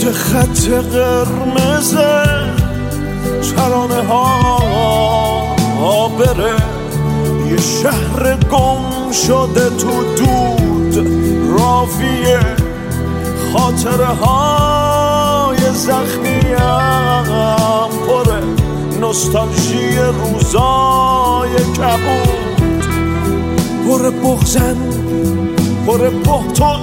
پشت خط قرمز ترانه ها بره، یه شهر گم شده تو دود رافیه، خاطره های زخمیم پره، نوستالژی روزای کبود، پر بغزن پر بهت و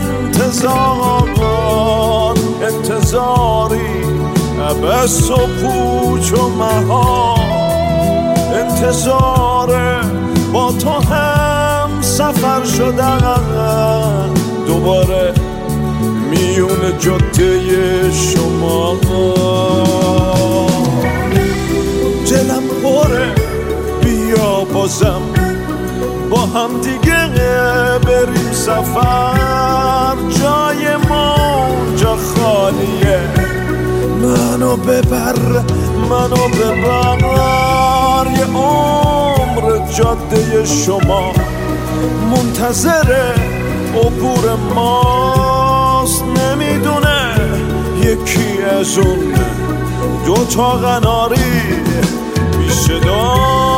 انتظاری عبس و پوچ و مهار، انتظاره با تو هم سفر شدن دوباره میون جاده شما. دلم پره بیا بازم با هم دیگه بریم سفر، جای ما اونجا خالیه، منو ببر یه عمر جاده شما منتظر عبور ماست، نمیدونه یکی از اون دوتا قناری بی صدا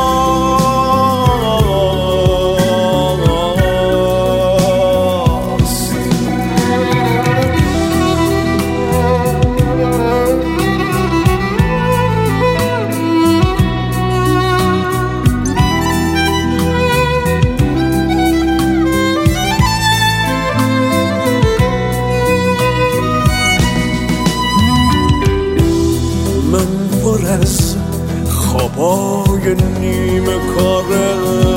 از خوابای نیمه کاره،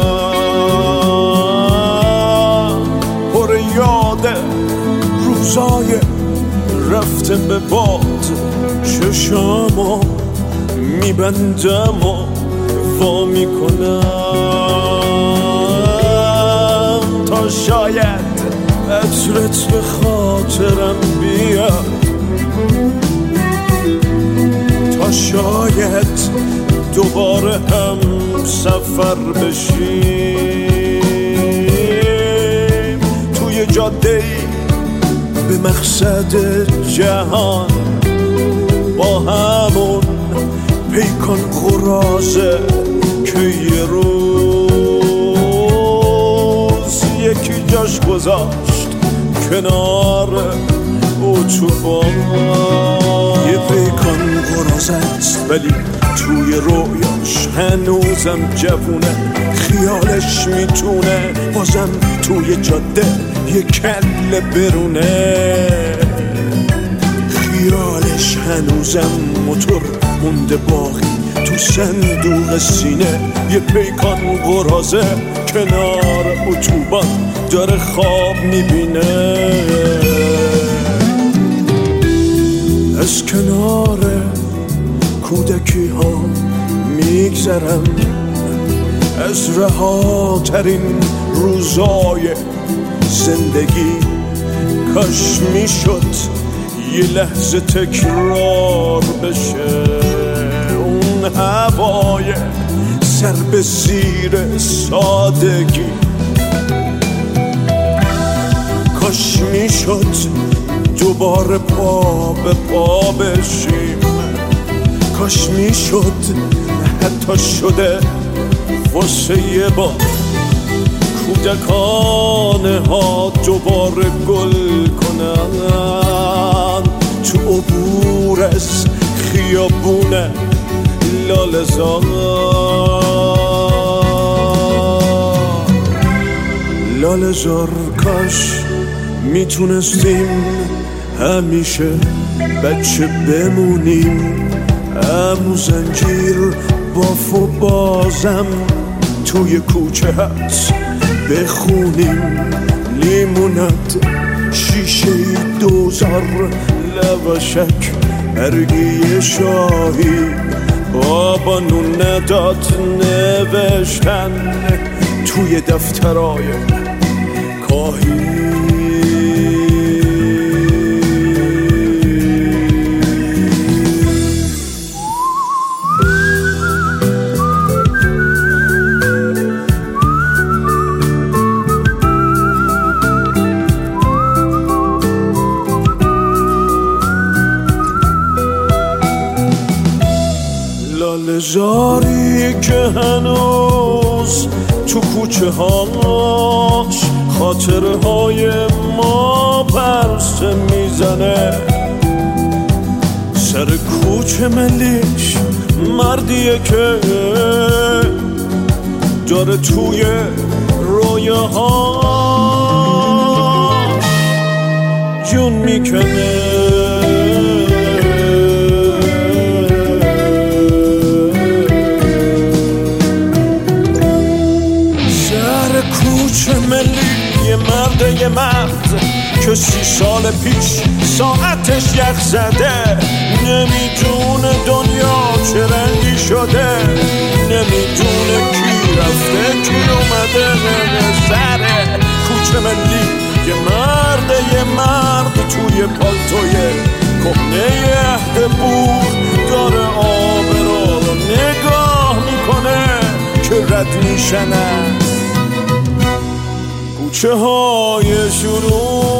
پر یاد روزای رفته به باد، چشامو میبندم و وا میکنم تا شاید عطرت به خاطرم بیاد، شاید دوباره هم سفر بشیم توی جاده‌ای به مقصد جهان، با همون پیکان قرازه که یه روز یکی جاش گذاشت کنار اتوبان، یه پیکان قراز است ولی توی رویاش هنوزم جوونه، خیالش میتونه بازم توی جاده یه کله برونه، خیالش هنوزم موتور مونده باقی تو صندوق سینه، یه پیکان قرازه کنار اتوبان داره خواب میبینه، از کنار کودکی ها میگذرم، از رهاترین روزای زندگی، کاش میشد یه لحظه تکرار بشه اون هوای سر به زیر سادگی، کاش میشد دوباره پا به پا بشیم، کاش میشد حتی شده واسه یه بار کودکانه ها دوباره گل کنن تو عبور از خیابون لاله‌زار، لاله‌زار کاش میتونستیم همیشه بچه بمونیم، عمو زنجیر باف و بازم توی کوچه هست بخونیم، لیمونت شیشه دوزار لواشک برگی شاهی، بابا نون نداد نوشتن توی دفترای کاهی. بازاری که هنوز تو کوچه هاش خاطرهای ما پرسه میزنه. سر کوچه ملیش مردیه که داره توی رویاهاش جون میکنه. سر کوچه ملی یه مرد که 30 سال پیش ساعتش یخ زده، نمیدونه دنیا چه رنگی شده، نمیدونه کی رفته کی اومده. سر کوچه ملی یه مرد توی پالتوی کهنه عهد بور داره آب رو نگاه میکنه که رد میشن کوچه های شروع